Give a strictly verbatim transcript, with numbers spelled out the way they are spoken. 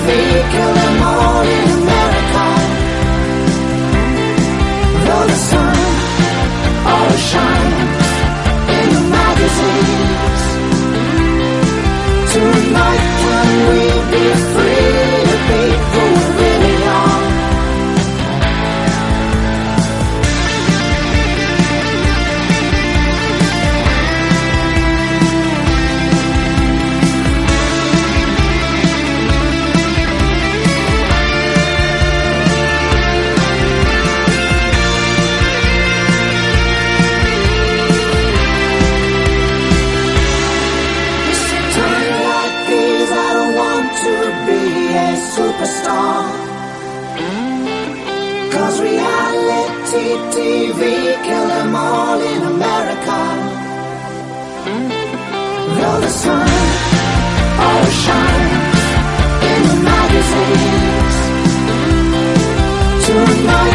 V, kill them all in America. Though the sun always shines in the magazines, tonight can we be free to be who we really are? Superstar, 'cause reality T V kill them all in America. Though the sun always shines in the magazines, tonight